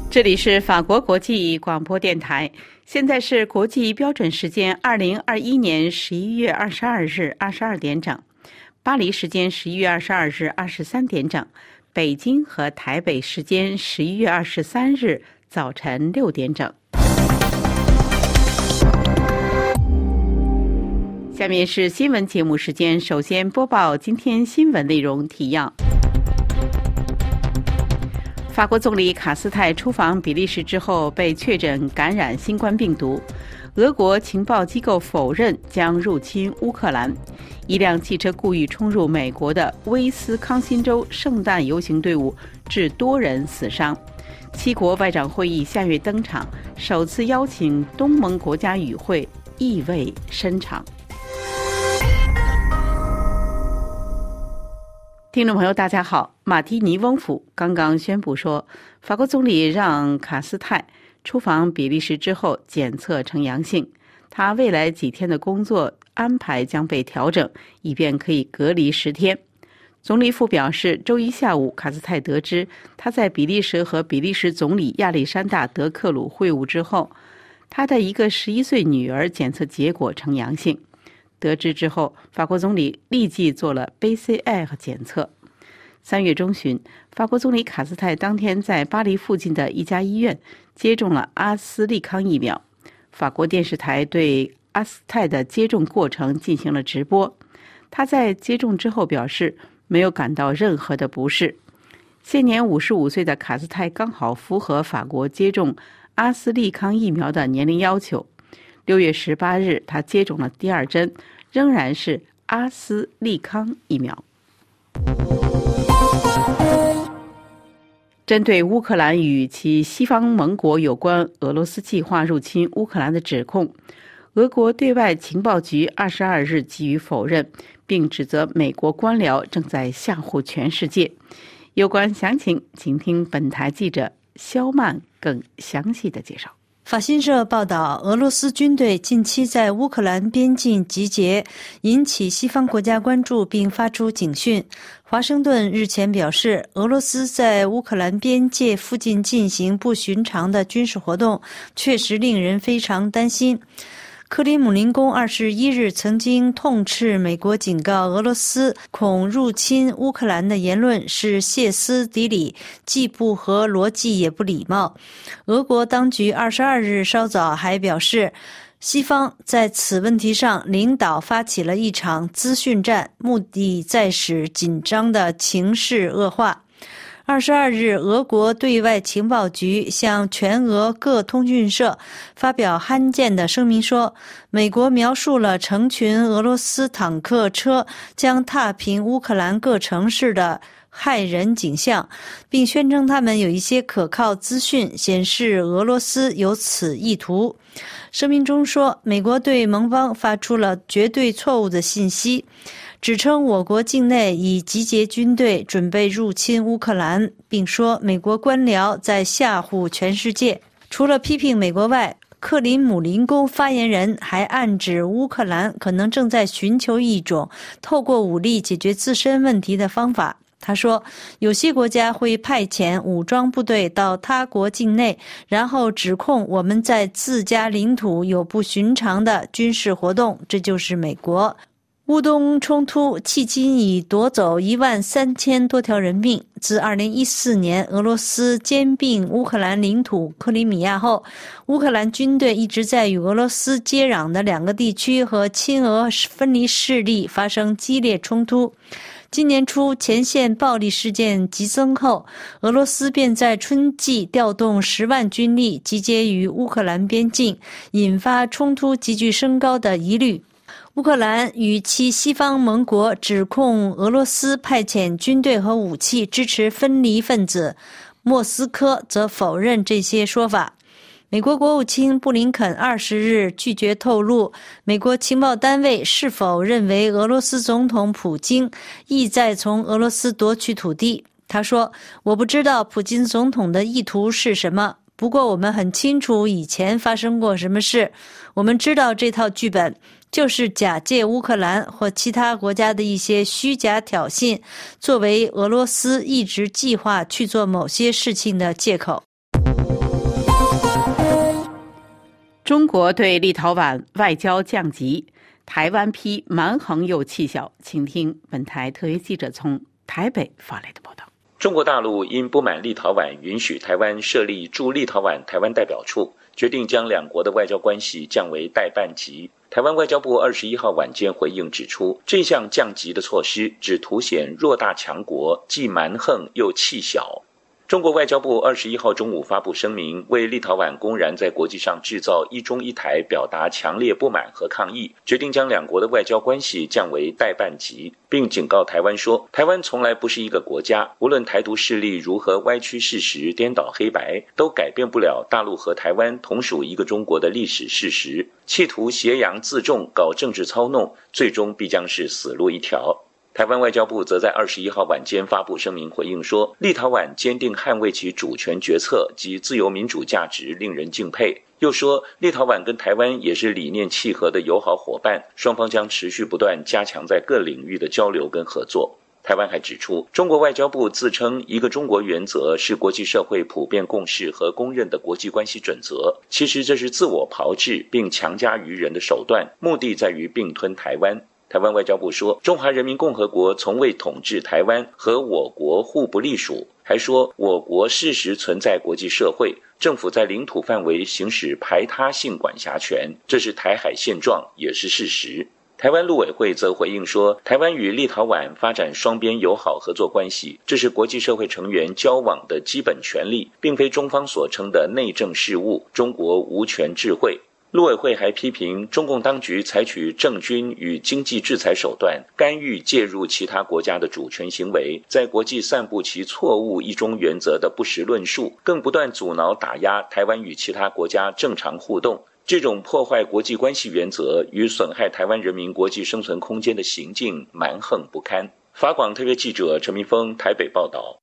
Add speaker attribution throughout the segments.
Speaker 1: 这里是法国国际广播电台，现在是国际标准时间2021年11月22日22点整，巴黎时间11月22日23点整，北京和台北时间11月23日早晨6点整。下面是新闻节目时间，首先播报今天新闻内容提要。法国总理卡斯泰出访比利时之后被确诊感染新冠病毒，俄国情报机构否认将入侵乌克兰。一辆汽车故意冲入美国的威斯康辛州圣诞游行队伍，致多人死伤。七国外长会议下月登场，首次邀请东盟国家与会，意味深长。听众朋友大家好，马提尼翁府刚刚宣布说，法国总理让卡斯泰出访比利时之后检测呈阳性，他未来几天的工作安排将被调整，以便可以隔离10天。总理府表示，周一下午卡斯泰得知他在比利时和比利时总理亚历山大·德克鲁会晤之后，他的一个11岁女儿检测结果呈阳性。得知之后，法国总理立即做了 PCR 检测。3月中旬，法国总理卡斯泰当天在巴黎附近的一家医院接种了阿斯利康疫苗。法国电视台对阿斯泰的接种过程进行了直播。他在接种之后表示，没有感到任何的不适。现年55岁的卡斯泰刚好符合法国接种阿斯利康疫苗的年龄要求。6月18日，他接种了第2针，仍然是阿斯利康疫苗。针对乌克兰与其西方盟国有关俄罗斯计划入侵乌克兰的指控，俄国对外情报局22日给予否认，并指责美国官僚正在吓唬全世界。有关详情，请听本台记者肖曼更详细的介绍。
Speaker 2: 法新社报道，俄罗斯军队近期在乌克兰边境集结，引起西方国家关注并发出警讯。华盛顿日前表示，俄罗斯在乌克兰边界附近进行不寻常的军事活动，确实令人非常担心。克里姆林宫21日曾经痛斥美国警告俄罗斯恐入侵乌克兰的言论是歇斯底里，既不合逻辑也不礼貌。俄国当局22日稍早还表示，西方在此问题上领导发起了一场资讯战，目的在使紧张的情势恶化。22日，俄国对外情报局向全俄各通讯社发表罕见的声明说，美国描述了成群俄罗斯坦克车将踏平乌克兰各城市的骇人景象，并宣称他们有一些可靠资讯显示俄罗斯有此意图。声明中说，美国对盟邦发出了绝对错误的信息，指称我国境内已集结军队准备入侵乌克兰，并说美国官僚在吓唬全世界。除了批评美国外，克林姆林宫发言人还暗指乌克兰可能正在寻求一种透过武力解决自身问题的方法。他说，有些国家会派遣武装部队到他国境内，然后指控我们在自家领土有不寻常的军事活动，这就是美国。乌东冲突迄今已夺走13000多条人命。自2014年俄罗斯兼并乌克兰领土克里米亚后，乌克兰军队一直在与俄罗斯接壤的2个地区和亲俄分离势力发生激烈冲突。今年初前线暴力事件急增后，俄罗斯便在春季调动10万军力集结于乌克兰边境，引发冲突急剧升高的疑虑。乌克兰与其西方盟国指控俄罗斯派遣军队和武器支持分离分子，莫斯科则否认这些说法。美国国务卿布林肯20日拒绝透露美国情报单位是否认为俄罗斯总统普京意在从俄罗斯夺取土地。他说，我不知道普京总统的意图是什么，不过我们很清楚以前发生过什么事，我们知道这套剧本就是假借乌克兰或其他国家的一些虚假挑衅，作为俄罗斯一直计划去做某些事情的借口。
Speaker 1: 中国对立陶宛外交降级，台湾批蛮横又气小。请听本台特约记者从台北发来的报道。
Speaker 3: 中国大陆因不满立陶宛允许台湾设立驻立陶宛台湾代表处，决定将两国的外交关系降为代办级。台湾外交部21号晚间回应指出，这项降级的措施只凸显弱大强国既蛮横又气小。中国外交部21号中午发布声明，为立陶宛公然在国际上制造一中一台表达强烈不满和抗议，决定将两国的外交关系降为代办级，并警告台湾说，台湾从来不是一个国家，无论台独势力如何歪曲事实、颠倒黑白，都改变不了大陆和台湾同属一个中国的历史事实。企图挟洋自重、搞政治操弄，最终必将是死路一条。台湾外交部则在21号晚间发布声明回应说，立陶宛坚定捍卫其主权决策及自由民主价值，令人敬佩。又说，立陶宛跟台湾也是理念契合的友好伙伴，双方将持续不断加强在各领域的交流跟合作。台湾还指出，中国外交部自称一个中国原则是国际社会普遍共识和公认的国际关系准则，其实这是自我炮制并强加于人的手段，目的在于并吞台湾。台湾外交部说，中华人民共和国从未统治台湾，和我国互不隶属，还说我国事实存在国际社会，政府在领土范围行使排他性管辖权，这是台海现状，也是事实。台湾陆委会则回应说，台湾与立陶宛发展双边友好合作关系，这是国际社会成员交往的基本权利，并非中方所称的内政事务，中国无权置喙。陆委会还批评中共当局采取政军与经济制裁手段，干预介入其他国家的主权行为，在国际散布其错误一中原则的不实论述，更不断阻挠打压台湾与其他国家正常互动。这种破坏国际关系原则与损害台湾人民国际生存空间的行径蛮横不堪。法广特约记者陈明峰台北报道。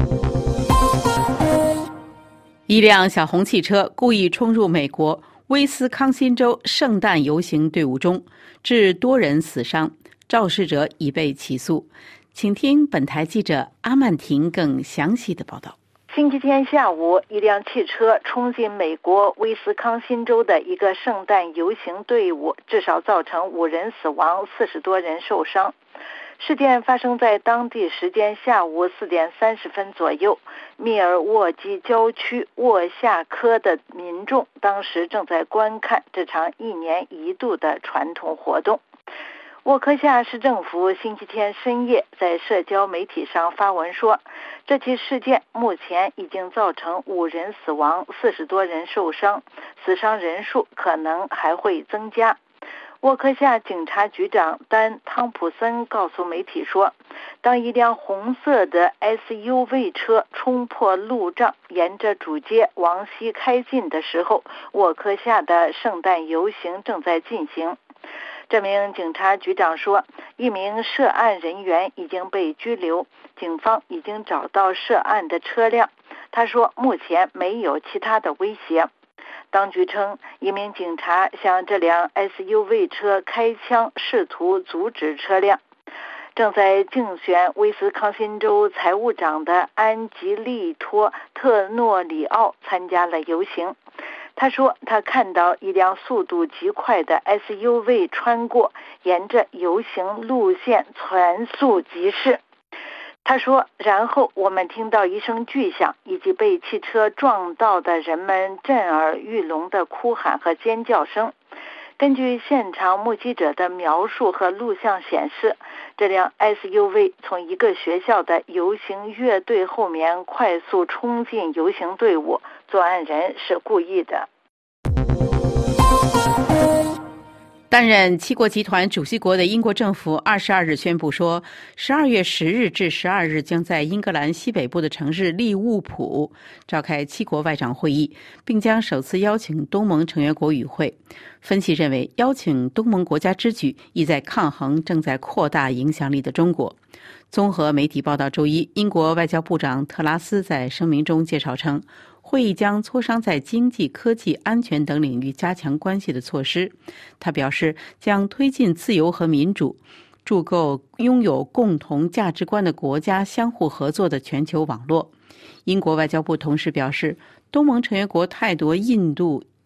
Speaker 1: 一辆小红汽车故意冲入美国威斯康辛州圣诞游行队伍中，致多人死伤，肇事者已被起诉。请听本台记者阿曼婷更详细的报道。
Speaker 4: 星期天下午，一辆汽车冲进美国威斯康辛州的一个圣诞游行队伍，至少造成5人死亡，40多人受伤。事件发生在当地时间下午4点30分左右，密尔沃基郊区沃夏科的民众当时正在观看这场1年1度的传统活动。沃克夏市政府星期天深夜在社交媒体上发文说，这起事件目前已经造成5人死亡，40多人受伤，死伤人数可能还会增加。沃克夏警察局长丹·汤普森告诉媒体说，当一辆红色的 SUV 车冲破路障，沿着主街往西开进的时候，沃克夏的圣诞游行正在进行。这名警察局长说，一名涉案人员已经被拘留，警方已经找到涉案的车辆。他说，目前没有其他的威胁。当局称，一名警察向这辆 SUV 车开枪，试图阻止车辆。正在竞选威斯康辛州财务长的安吉利托·特诺里奥参加了游行。他说，他看到一辆速度极快的 SUV 穿过，沿着游行路线全速疾驶。他说，然后我们听到一声巨响，以及被汽车撞到的人们震耳欲聋的哭喊和尖叫声。根据现场目击者的描述和录像显示，这辆 SUV 从一个学校的游行乐队后面快速冲进游行队伍，作案人是故意的。
Speaker 1: 担任七国集团主席国的英国政府22日宣布说，12月10日至12日将在英格兰西北部的城市利物浦召开七国外长会议，并将首次邀请东盟成员国与会。分析认为，邀请东盟国家之举意在抗衡正在扩大影响力的中国。综合媒体报道，周一，英国外交部长特拉斯在声明中介绍称，会议将磋商在经济、科技、安全等领域加强关系的措施。他表示，将推进自由和民主，筑构拥有共同价值观的国家相互合作的全球网络。英国外交部同时表示，东盟成员国态度印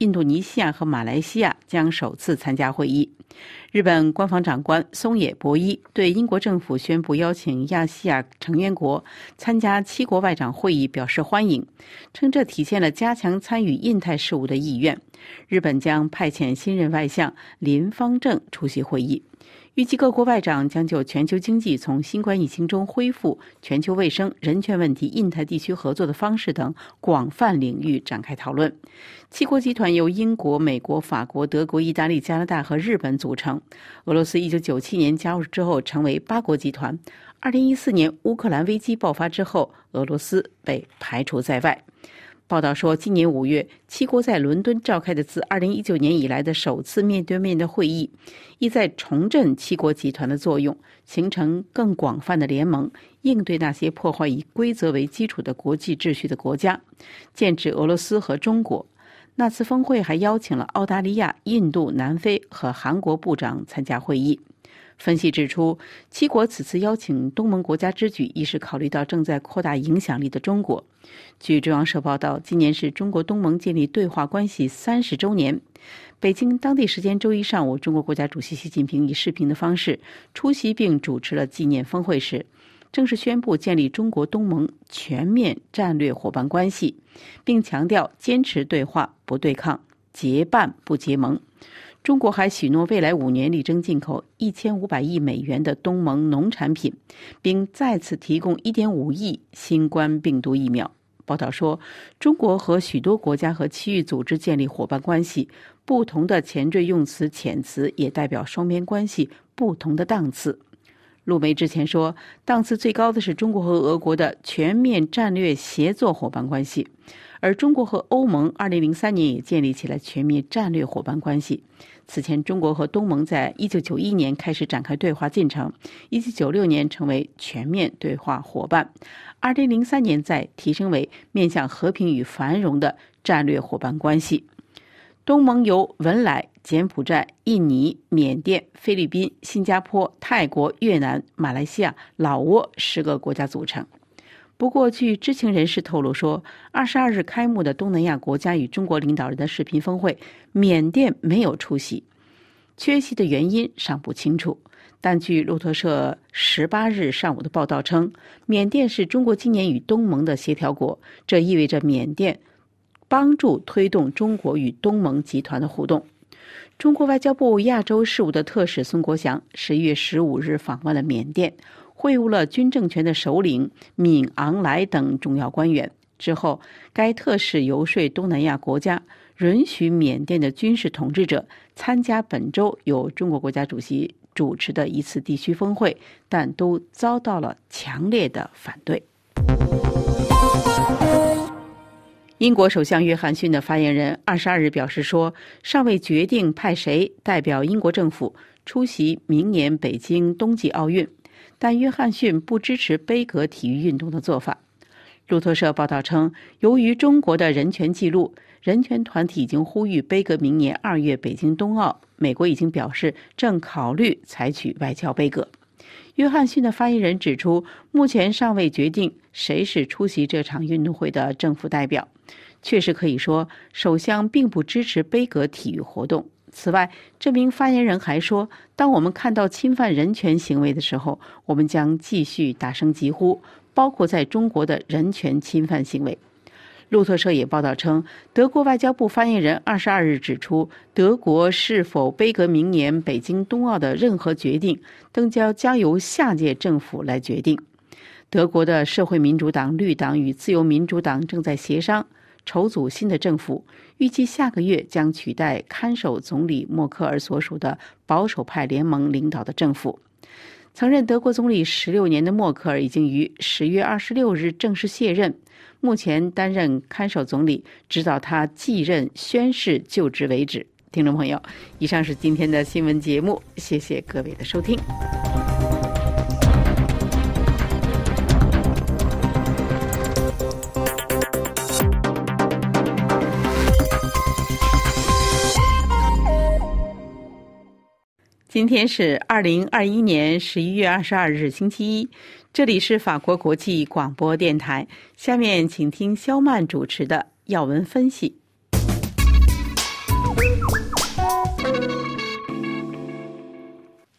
Speaker 1: 印度尼西亚和马来西亚将首次参加会议。日本官房长官松野博一对英国政府宣布邀请亚细亚成员国参加7国外长会议表示欢迎，称这体现了加强参与印太事务的意愿。日本将派遣新任外相林方正出席会议。预计各国外长将就全球经济从新冠疫情中恢复、全球卫生、人权问题、印太地区合作的方式等广泛领域展开讨论。7国集团由英国、美国、法国、德国、意大利、加拿大和日本组成。俄罗斯1997年加入之后成为8国集团。2014年乌克兰危机爆发之后，俄罗斯被排除在外。报道说，今年5月，7国在伦敦召开的自2019年以来的首次面对面的会议，意在重振7国集团的作用，形成更广泛的联盟，应对那些破坏以规则为基础的国际秩序的国家，剑指俄罗斯和中国。那次峰会还邀请了澳大利亚、印度、南非和韩国部长参加会议。分析指出，7国此次邀请东盟国家之举，亦是考虑到正在扩大影响力的中国。据中央社报道，今年是中国东盟建立对话关系30周年。北京当地时间周一上午，中国国家主席习近平以视频的方式出席并主持了纪念峰会时，正式宣布建立中国东盟全面战略伙伴关系，并强调坚持对话不对抗，结伴不结盟。中国还许诺未来5年力争进口1500亿美元的东盟农产品，并再次提供1.5亿新冠病毒疫苗。报道说，中国和许多国家和区域组织建立伙伴关系，不同的前缀用词遣词也代表双边关系不同的档次。陆媒之前说，档次最高的是中国和俄国的全面战略协作伙伴关系，而中国和欧盟2003年也建立起了全面战略伙伴关系。此前，中国和东盟在1991年开始展开对话进程，1996年成为全面对话伙伴，2003年再提升为面向和平与繁荣的战略伙伴关系。东盟由文莱、柬埔寨、印尼、缅甸、菲律宾、新加坡、泰国、越南、马来西亚、老挝10个国家组成。不过，据知情人士透露说，22日开幕的东南亚国家与中国领导人的视频峰会，缅甸没有出席，缺席的原因尚不清楚。但据路透社18日上午的报道称，缅甸是中国今年与东盟的协调国，这意味着缅甸帮助推动中国与东盟集团的互动。中国外交部亚洲事务的特使孙国祥11月15日访问了缅甸，会晤了军政权的首领敏昂莱等重要官员。之后，该特使游说东南亚国家允许缅甸的军事统治者参加本周由中国国家主席主持的一次地区峰会，但都遭到了强烈的反对。英国首相约翰逊的发言人22日表示说，尚未决定派谁代表英国政府出席明年北京冬季奥运，但约翰逊不支持杯葛体育运动的做法。路透社报道称，由于中国的人权记录，人权团体已经呼吁杯葛明年2月北京冬奥，美国已经表示正考虑采取外交杯葛。约翰逊的发言人指出，目前尚未决定谁是出席这场运动会的政府代表。确实可以说，首相并不支持杯葛体育活动。此外，这名发言人还说，当我们看到侵犯人权行为的时候，我们将继续大声疾呼，包括在中国的人权侵犯行为。路透社也报道称，德国外交部发言人22日指出，德国是否杯葛明年北京冬奥的任何决定，都将由下届政府来决定。德国的社会民主党、绿党与自由民主党正在协商筹组新的政府，预计下个月将取代看守总理默克尔所属的保守派联盟领导的政府。曾任德国总理16年的默克尔已经于10月26日正式卸任，目前担任看守总理，直到他继任宣誓就职为止。听众朋友，以上是今天的新闻节目，谢谢各位的收听。今天是2021年11月22日星期一，这里是法国国际广播电台。下面请听肖曼主持的要闻分析。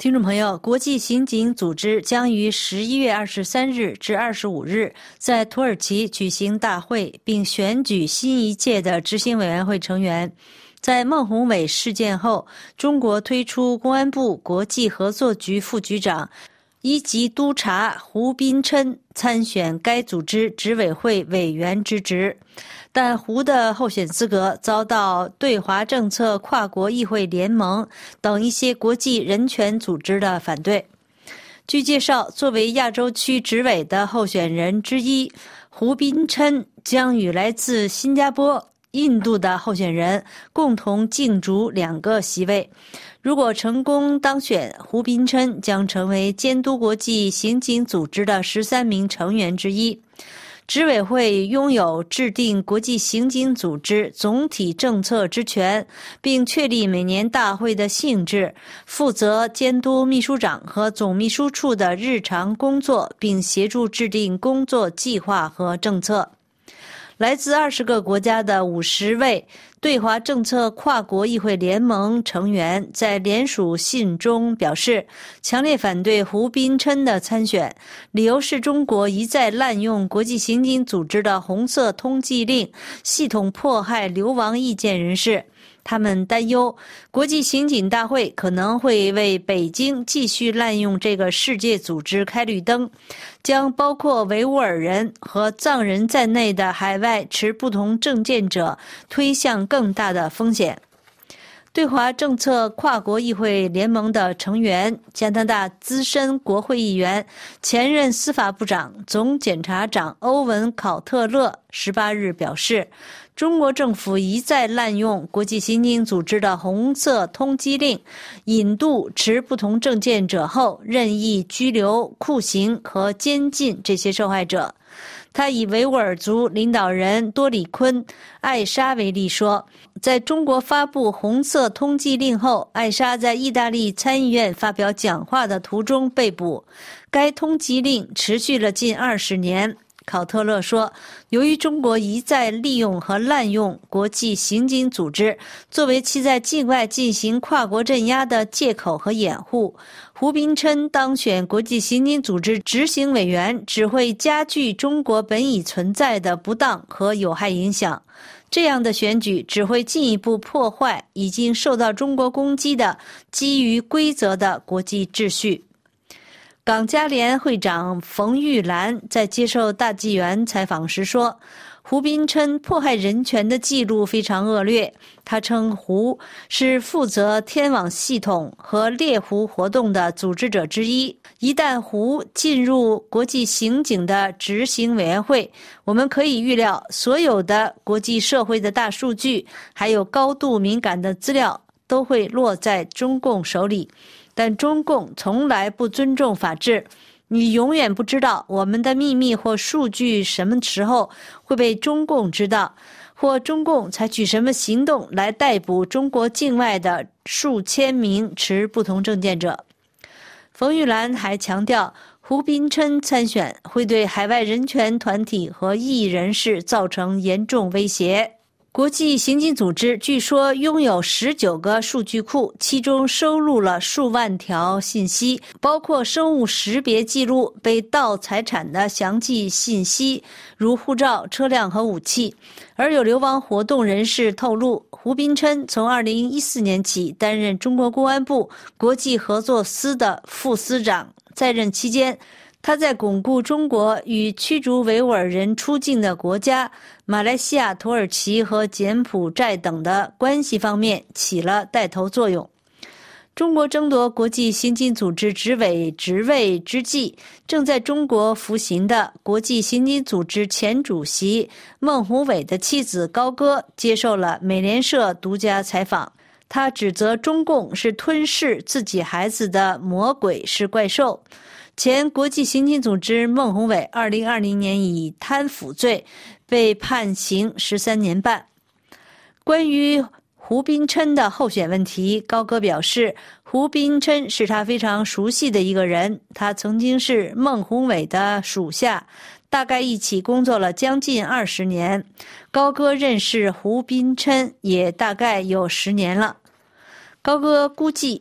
Speaker 2: 听众朋友，国际刑警组织将于11月23日至25日在土耳其举行大会，并选举新一届的执行委员会成员。在孟宏伟事件后，中国推出公安部国际合作局副局长一级督察胡斌琛参选该组织执委会委员之职，但胡的候选资格遭到对华政策跨国议会联盟等一些国际人权组织的反对。据介绍，作为亚洲区执委的候选人之一，胡斌琛将与来自新加坡、印度的候选人共同竞逐2个席位。如果成功当选，胡斌琛将成为监督国际刑警组织的13名成员之一。执委会拥有制定国际刑警组织总体政策之权，并确立每年大会的性质，负责监督秘书长和总秘书处的日常工作，并协助制定工作计划和政策。来自20个国家的50位对华政策跨国议会联盟成员在联署信中表示，强烈反对胡斌琛的参选，理由是中国一再滥用国际刑警组织的红色通缉令，系统迫害流亡意见人士。他们担忧国际刑警大会可能会为北京继续滥用这个世界组织开绿灯，将包括维吾尔人和藏人在内的海外持不同政见者推向更大的风险。对华政策跨国议会联盟的成员、加拿大资深国会议员、前任司法部长、总检察长欧文·考特勒18日表示，中国政府一再滥用国际刑警组织的红色通缉令，引渡持不同政见者后任意拘留、酷刑和监禁这些受害者。他以维吾尔族领导人多里坤、艾莎为例说，在中国发布红色通缉令后，艾莎在意大利参议院发表讲话的途中被捕。该通缉令持续了近20年。考特勒说，由于中国一再利用和滥用国际刑警组织作为其在境外进行跨国镇压的借口和掩护，胡斌琛当选国际刑警组织执行委员只会加剧中国本已存在的不当和有害影响。这样的选举只会进一步破坏已经受到中国攻击的基于规则的国际秩序。港加联会长冯玉兰在接受大纪元采访时说，胡斌琛迫害人权的记录非常恶劣。他称胡是负责天网系统和猎狐活动的组织者之一。一旦胡进入国际刑警的执行委员会，我们可以预料所有的国际社会的大数据，还有高度敏感的资料都会落在中共手里。但中共从来不尊重法治，你永远不知道我们的秘密或数据什么时候会被中共知道，或中共采取什么行动来逮捕中国境外的数千名持不同政见者。冯玉兰还强调，胡斌琛参选会对海外人权团体和异议人士造成严重威胁。国际刑警组织据说拥有19个数据库，其中收录了数万条信息，包括生物识别记录、被盗财产的详细信息，如护照、车辆和武器。而有流亡活动人士透露，胡斌琛从2014年起担任中国公安部国际合作司的副司长，在任期间，他在巩固中国与驱逐维吾尔人出境的国家马来西亚、土耳其和柬埔寨等的关系方面起了带头作用。中国争夺国际刑警组织执委职位之际，正在中国服刑的国际刑警组织前主席孟宏伟的妻子高歌接受了美联社独家采访。他指责中共是吞噬自己孩子的魔鬼，是怪兽。前国际刑警组织孟宏伟2020年以贪腐罪被判刑13年半。关于胡斌琛的候选问题，高歌表示，胡斌琛是他非常熟悉的一个人，他曾经是孟宏伟的属下，大概一起工作了将近20年。高歌认识胡斌琛也大概有10年了。高歌估计，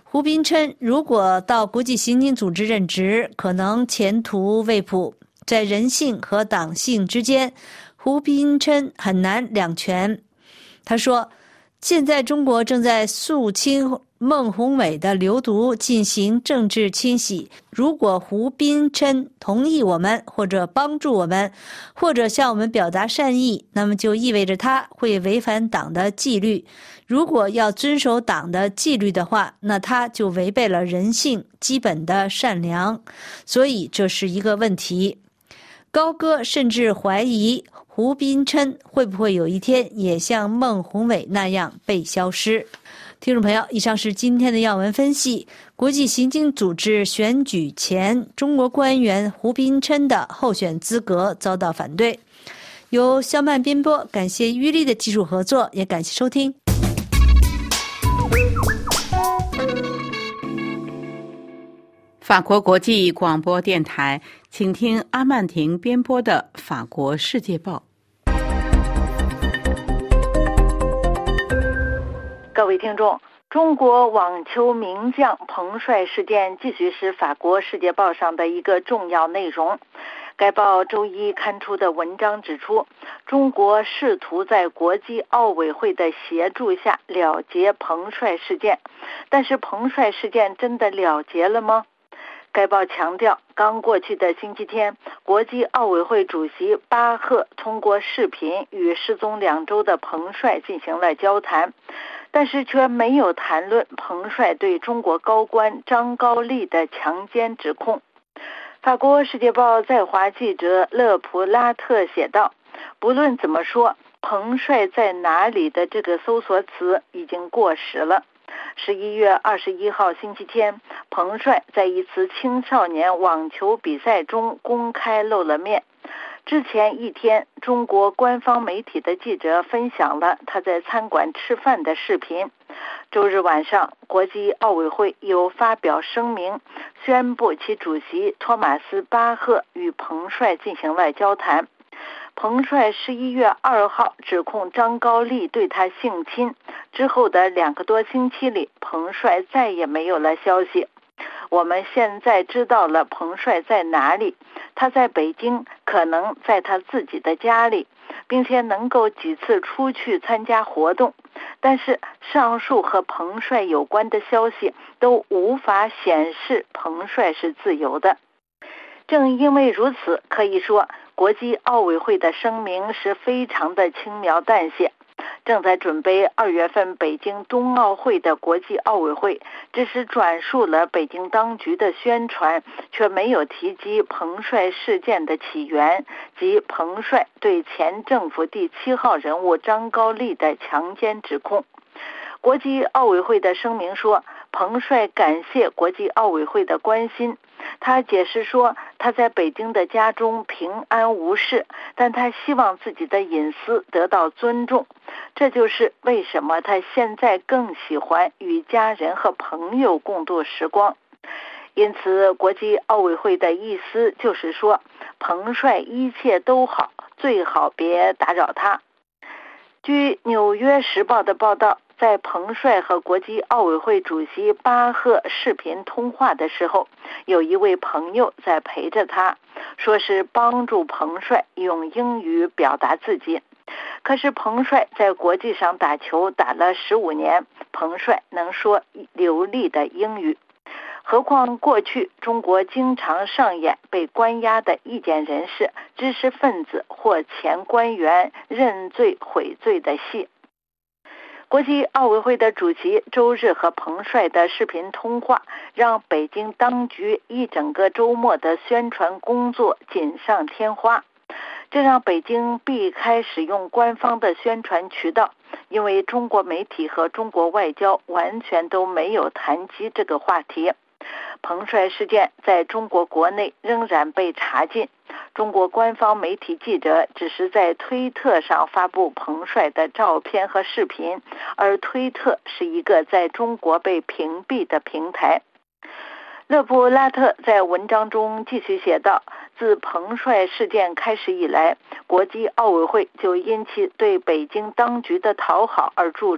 Speaker 2: 胡斌称，如果到国际刑警组织任职，可能前途未卜。在人性和党性之间，胡斌称很难两全。他说，现在中国正在肃清孟宏伟的流毒，进行政治清洗。如果胡斌琛同意我们，或者帮助我们，或者向我们表达善意，那么就意味着他会违反党的纪律。如果要遵守党的纪律的话，那他就违背了人性基本的善良。所以这是一个问题。高歌甚至怀疑胡斌琛会不会有一天也像孟宏伟那样被消失。听众朋友，以上是今天的要闻分析。国际刑警组织选举前，中国官员胡斌琛的候选资格遭到反对。由肖曼编播，感谢于丽的技术合作，也感谢收听。
Speaker 1: 法国国际广播电台，请听阿曼婷编播的《法国世界报》。
Speaker 4: 各位听众，中国网球名将彭帅事件继续是法国《世界报》上的一个重要内容。该报周一刊出的文章指出，中国试图在国际奥委会的协助下了结彭帅事件，但是彭帅事件真的了结了吗？该报强调，刚过去的星期天，国际奥委会主席巴赫通过视频与失踪2周的彭帅进行了交谈，但是却没有谈论彭帅对中国高官张高丽的强奸指控。法国《世界报》在华记者勒普拉特写道，不论怎么说，彭帅在哪里的这个搜索词已经过时了。11月21号星期天，彭帅在一次青少年网球比赛中公开露了面。之前一天，中国官方媒体的记者分享了他在餐馆吃饭的视频。周日晚上，国际奥委会又发表声明，宣布其主席托马斯·巴赫与彭帅进行了交谈。彭帅11月2号指控张高丽对他性侵，之后的2个多星期里，彭帅再也没有了消息。我们现在知道了彭帅在哪里，他在北京，可能在他自己的家里，并且能够几次出去参加活动，但是上述和彭帅有关的消息都无法显示彭帅是自由的。正因为如此，可以说国际奥委会的声明是非常的轻描淡写。正在准备2月份北京冬奥会的国际奥委会只是转述了北京当局的宣传，却没有提及彭帅事件的起源及彭帅对前政府第7号人物张高丽的强奸指控。国际奥委会的声明说，彭帅感谢国际奥委会的关心。他解释说，他在北京的家中平安无事，但他希望自己的隐私得到尊重。这就是为什么他现在更喜欢与家人和朋友共度时光。因此，国际奥委会的意思就是说，彭帅一切都好，最好别打扰他。据《纽约时报》的报道，在彭帅和国际奥委会主席巴赫视频通话的时候，有一位朋友在陪着他，说是帮助彭帅用英语表达自己。可是彭帅在国际上打球打了15年，彭帅能说流利的英语。何况过去中国经常上演被关押的意见人士、知识分子或前官员认罪悔罪的戏。国际奥委会的主席周日和彭帅的视频通话，让北京当局一整个周末的宣传工作锦上添花。这让北京避开使用官方的宣传渠道，因为中国媒体和中国外交完全都没有谈及这个话题。彭帅事件在中国国内仍然被查禁，中国官方媒体记者只是在推特上发布彭帅的照片和视频，而推特是一个在中国被屏蔽的平台。勒布拉特在文章中继续写道，自彭帅事件开始以来，国际奥委会就因其对北京当局的讨好而著称。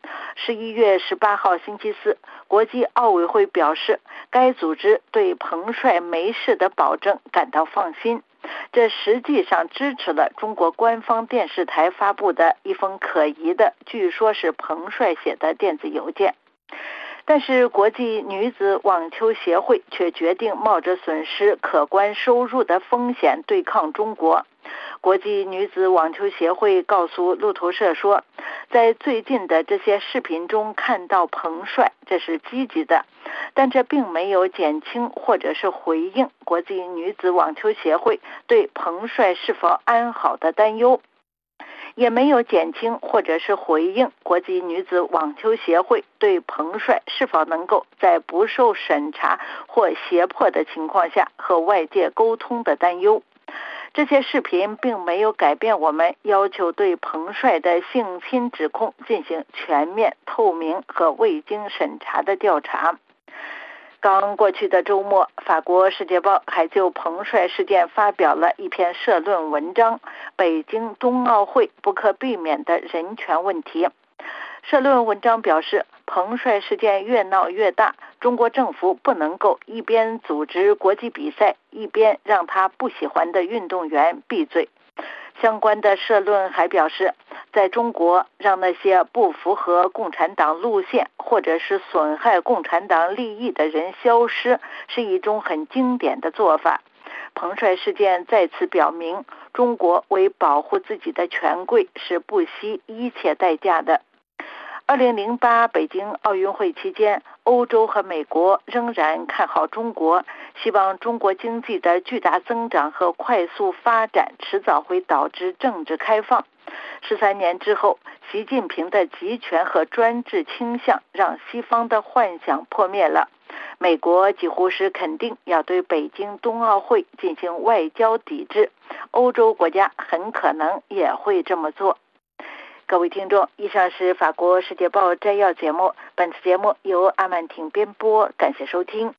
Speaker 4: 11月18号星期四，国际奥委会表示，该组织对彭帅没事的保证感到放心。这实际上支持了中国官方电视台发布的一封可疑的，据说是彭帅写的电子邮件。但是国际女子网球协会却决定冒着损失可观收入的风险对抗中国。国际女子网球协会告诉路透社说，在最近的这些视频中看到彭帅，这是积极的，但这并没有减轻或者是回应国际女子网球协会对彭帅是否安好的担忧，也没有减轻或者是回应国际女子网球协会对彭帅是否能够在不受审查或胁迫的情况下和外界沟通的担忧。这些视频并没有改变我们要求对彭帅的性侵指控进行全面、透明和未经审查的调查。刚过去的周末，法国《世界报》还就彭帅事件发表了一篇社论文章，北京冬奥会不可避免的人权问题。社论文章表示，彭帅事件越闹越大，中国政府不能够一边组织国际比赛，一边让他不喜欢的运动员闭嘴。相关的社论还表示，在中国让那些不符合共产党路线或者是损害共产党利益的人消失，是一种很经典的做法。彭帅事件再次表明，中国为保护自己的权贵是不惜一切代价的。2008北京奥运会期间，欧洲和美国仍然看好中国，希望中国经济的巨大增长和快速发展迟早会导致政治开放。13年之后，习近平的集权和专制倾向让西方的幻想破灭了。美国几乎是肯定要对北京冬奥会进行外交抵制，欧洲国家很可能也会这么做。各位听众，以上是法国《世界报》摘要节目，本次节目由阿曼婷编播，感谢收听。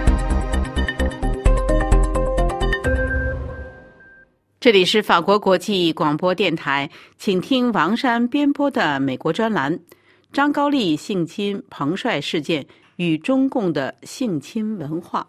Speaker 1: 这里是法国国际广播电台，请听王珊编播的美国专栏：张高丽性侵彭帅事件与中共的性侵文化。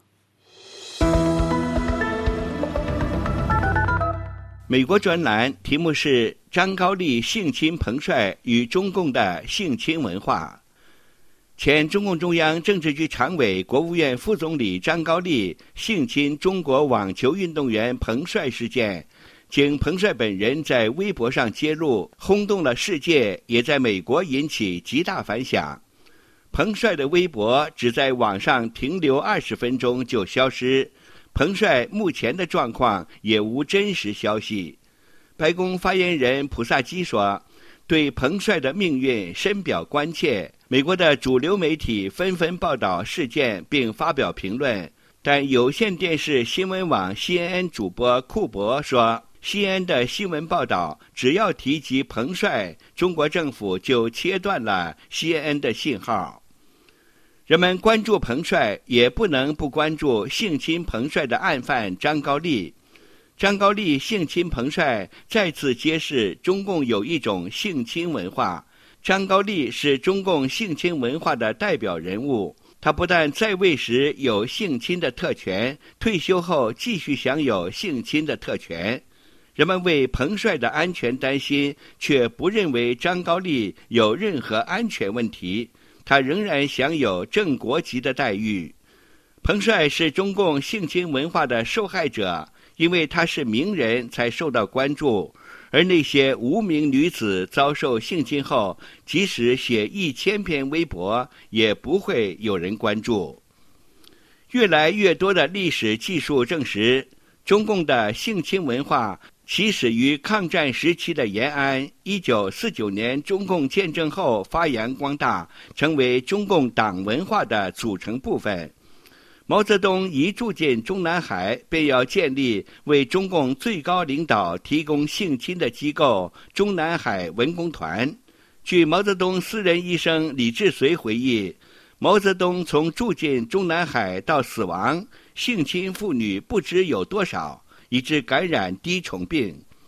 Speaker 5: 美国专栏题目是张高丽性侵彭帅与中共的性侵文化。前中共中央政治局常委、国务院副总理张高丽性侵中国网球运动员彭帅事件，经彭帅本人在微博上揭露，轰动了世界，也在美国引起极大反响。彭帅的微博只在网上停留20分钟就消失，彭帅目前的状况也无真实消息。白宫发言人普萨基说，对彭帅的命运深表关切。美国的主流媒体纷纷报道事件并发表评论，但有线电视新闻网 CNN 主播库珀说，CNN 的新闻报道只要提及彭帅，中国政府就切断了 CNN 的信号。人们关注彭帅，也不能不关注性侵彭帅的案犯张高丽。张高丽性侵彭帅，再次揭示中共有一种性侵文化。张高丽是中共性侵文化的代表人物，他不但在位时有性侵的特权，退休后继续享有性侵的特权。人们为彭帅的安全担心，却不认为张高丽有任何安全问题，他仍然享有正国级的待遇。彭帅是中共性侵文化的受害者，因为他是名人才受到关注，而那些无名女子遭受性侵后，即使写1000篇微博，也不会有人关注。越来越多的历史技术证实，中共的性侵文化起始于抗战时期的延安，1949年中共建政后发扬光大，成为中共党文化的组成部分。毛泽东一住进中南海，便要建立为中共最高领导提供性侵的机构中南海文工团。据毛泽东私人医生李志绥回忆，毛泽东从住进中南海到死亡，性侵妇女不知有多少，以致感染滴虫病。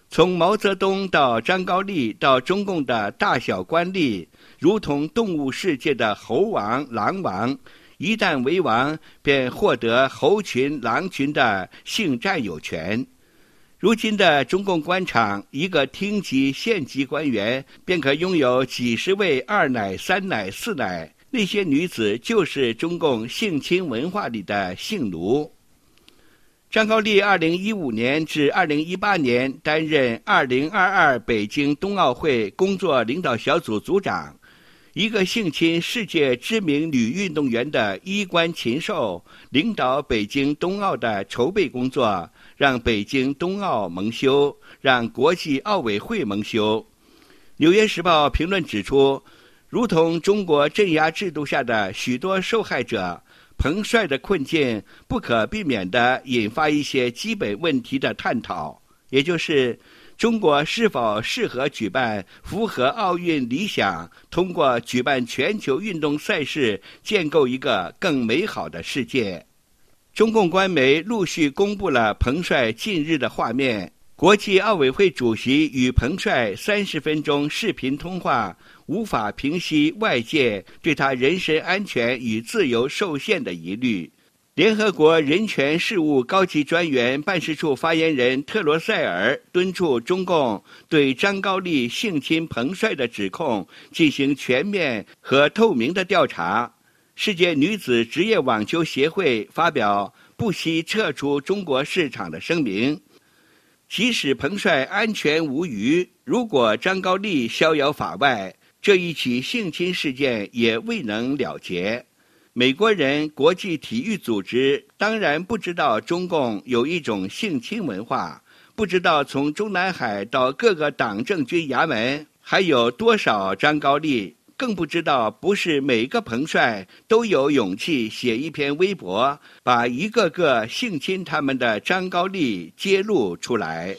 Speaker 5: 从毛泽东到张高丽到中共的大小官吏，如同动物世界的猴王、狼王，一旦为王，便获得猴群、狼群的性占有权。如今的中共官场，一个厅级、县级官员便可拥有几十位二奶、三奶、四奶，那些女子就是中共性侵文化里的性奴。张高丽2015年至2018年担任2022北京冬奥会工作领导小组组长。一个性侵世界知名女运动员的衣冠禽兽，领导北京冬奥的筹备工作，让北京冬奥蒙羞，让国际奥委会蒙羞。纽约时报评论指出，如同中国镇压制度下的许多受害者，彭帅的困境不可避免地引发一些基本问题的探讨，也就是中国是否适合举办符合奥运理想，通过举办全球运动赛事建构一个更美好的世界。中共官媒陆续公布了彭帅近日的画面，国际奥委会主席与彭帅30分钟视频通话，无法平息外界对他人身安全与自由受限的疑虑。联合国人权事务高级专员办事处发言人特罗塞尔敦促中共对张高丽性侵彭帅的指控进行全面和透明的调查。世界女子职业网球协会发表不惜撤出中国市场的声明，即使彭帅安全无虞，如果张高丽逍遥法外，这一起性侵事件也未能了结。美国人、国际体育组织当然不知道中共有一种性侵文化，不知道从中南海到各个党政军衙门还有多少张高丽，更不知道不是每个彭帅都有勇气写一篇微博，把一个个性侵他们的张高丽揭露出来。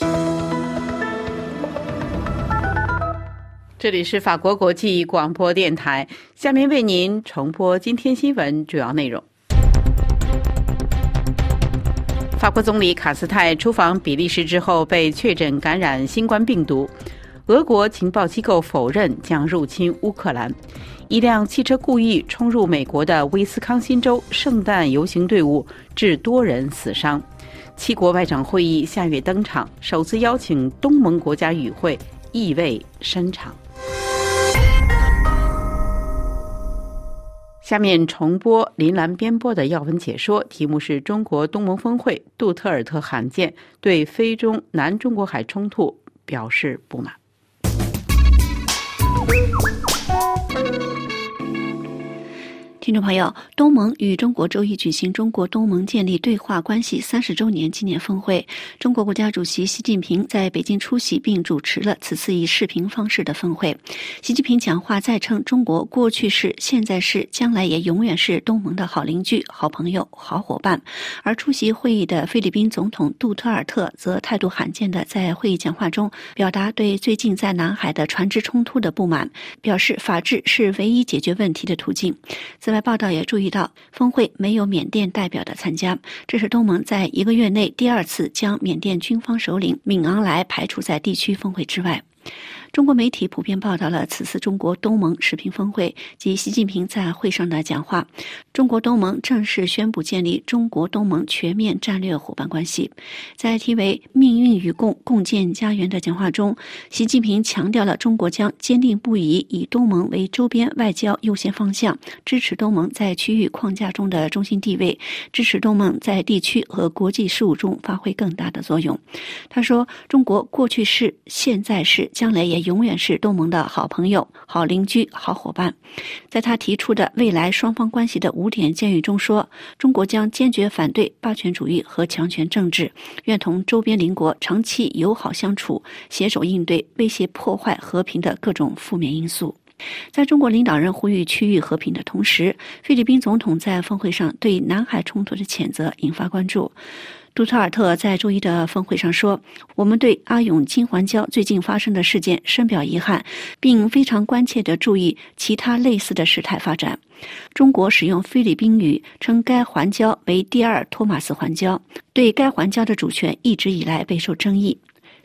Speaker 1: 这里是法国国际广播电台，下面为您重播今天新闻主要内容。法国总理卡斯泰出访比利时之后被确诊感染新冠病毒，俄国情报机构否认将入侵乌克兰。一辆汽车故意冲入美国的威斯康辛州圣诞游行队伍，致多人死伤。7国外长会议下月登场，首次邀请东盟国家与会，意味深长。下面重播林兰编播的要闻解说，题目是中国东盟峰会，杜特尔特罕见对非中南中国海冲突表示不满。
Speaker 6: 听众朋友，东盟与中国周一举行中国东盟建立对话关系30周年纪念峰会，中国国家主席习近平在北京出席并主持了此次以视频方式的峰会。习近平讲话再称，中国过去是、现在是、将来也永远是东盟的好邻居、好朋友、好伙伴。而出席会议的菲律宾总统杜特尔特则态度罕见地在会议讲话中表达对最近在南海的船只冲突的不满，表示法治是唯一解决问题的途径。此外，报道也注意到，峰会没有缅甸代表的参加，这是东盟在1个月内第2次将缅甸军方首领敏昂莱排除在地区峰会之外。中国媒体普遍报道了此次中国东盟视频峰会及习近平在会上的讲话。中国东盟正式宣布建立中国东盟全面战略伙伴关系。在题为“命运与共，共建家园”的讲话中，习近平强调了中国将坚定不移以东盟为周边外交优先方向，支持东盟在区域框架中的中心地位，支持东盟在地区和国际事务中发挥更大的作用。他说，中国过去是、现在是、将来也永远是东盟的好朋友、好邻居、好伙伴。在他提出的未来双方关系的5点建议中说，中国将坚决反对霸权主义和强权政治，愿同周边邻国长期友好相处，携手应对威胁破坏和平的各种负面因素。在中国领导人呼吁区域和平的同时，菲律宾总统在峰会上对南海冲突的谴责引发关注。杜特尔特在周一的峰会上说，我们对阿勇金环礁最近发生的事件深表遗憾，并非常关切地注意其他类似的事态发展。中国使用菲律宾语称该环礁为第2托马斯环礁，对该环礁的主权一直以来备受争议。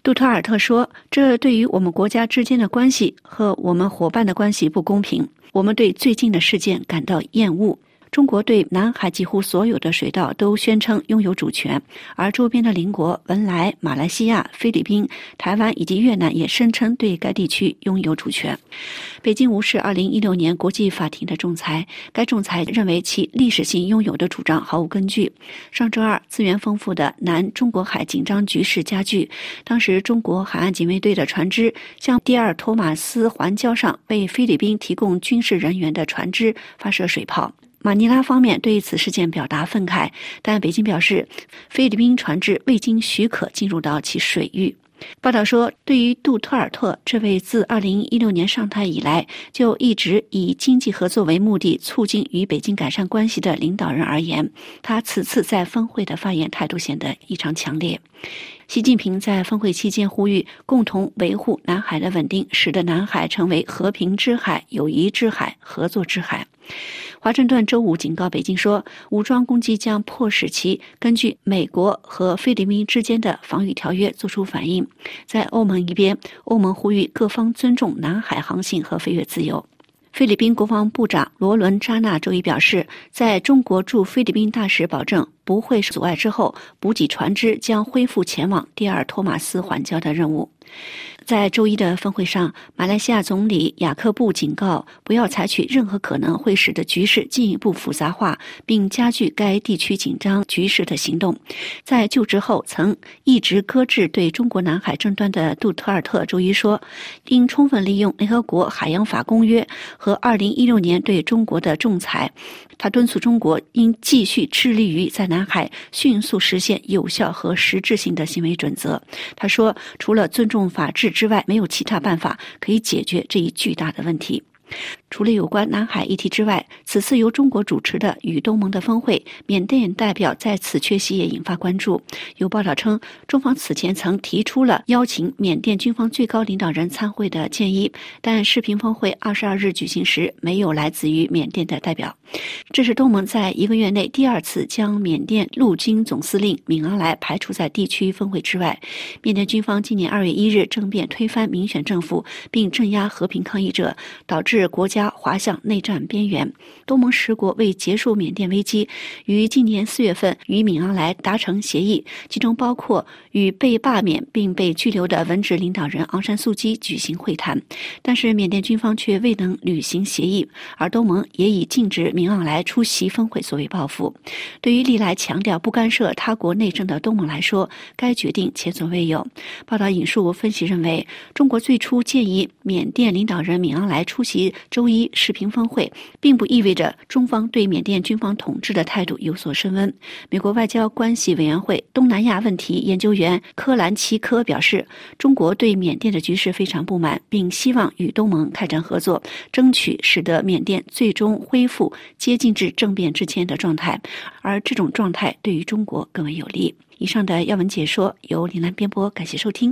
Speaker 6: 杜特尔特说，这对于我们国家之间的关系和我们伙伴的关系不公平，我们对最近的事件感到厌恶。中国对南海几乎所有的水道都宣称拥有主权，而周边的邻国文莱、马来西亚、菲律宾、台湾以及越南也声称对该地区拥有主权。北京无视2016年国际法庭的仲裁，该仲裁认为其历史性拥有的主张毫无根据。上周二，资源丰富的南中国海紧张局势加剧，当时中国海岸警卫队的船只向第二托马斯环礁上为菲律宾提供军事人员的船只发射水炮。马尼拉方面对此事件表达愤慨，但北京表示，菲律宾船只未经许可进入到其水域。报道说，对于杜特尔特这位自2016年上台以来就一直以经济合作为目的促进与北京改善关系的领导人而言，他此次在峰会的发言态度显得异常强烈。习近平在峰会期间呼吁共同维护南海的稳定，使得南海成为和平之海、友谊之海、合作之海。华盛顿周五警告北京说，武装攻击将迫使其根据美国和菲律宾之间的防御条约做出反应。在欧盟一边，欧盟呼吁各方尊重南海航行和飞越自由。菲律宾国防部长罗伦扎纳周一表示，在中国驻菲律宾大使保证不会阻碍之后，补给船只将恢复前往第二托马斯环礁的任务。在周一的峰会上，马来西亚总理雅克布警告不要采取任何可能会使得局势进一步复杂化并加剧该地区紧张局势的行动。在就职后曾一直搁置对中国南海争端的杜特尔特周一说，应充分利用联合国海洋法公约和2016年对中国的仲裁。他敦促中国应继续致力于在南海迅速实现有效和实质性的行为准则。他说，除了尊重法治之外，没有其他办法可以解决这一巨大的问题。除了有关南海议题之外，此次由中国主持的与东盟的峰会，缅甸代表在此缺席也引发关注。有报道称，中方此前曾提出了邀请缅甸军方最高领导人参会的建议，但视频峰会22日举行时没有来自于缅甸的代表。这是东盟在1个月内第2次将缅甸陆军总司令敏昂莱排除在地区峰会之外。缅甸军方今年2月1日政变推翻民选政府，并镇压和平抗议者，导致国家滑向内战边缘。东盟10国为结束缅甸危机，于今年4月份与敏昂莱达成协议，其中包括与被罢免并被拘留的文职领导人昂山素姬举行会谈。但是缅甸军方却未能履行协议，而东盟也以禁止敏昂莱出席峰会作为报复。对于历来强调不干涉他国内政的东盟来说，该决定前所未有。报道引述分析认为，中国最初建议缅甸领导人敏昂莱出席周一视频峰会，并不意味着中方对缅甸军方统治的态度有所升温。美国外交关系委员会东南亚问题研究员科兰奇科表示，中国对缅甸的局势非常不满，并希望与东盟开展合作，争取使得缅甸最终恢复接近至政变之前的状态，而这种状态对于中国更为有利。以上的要闻解说由林兰编播，感谢收听。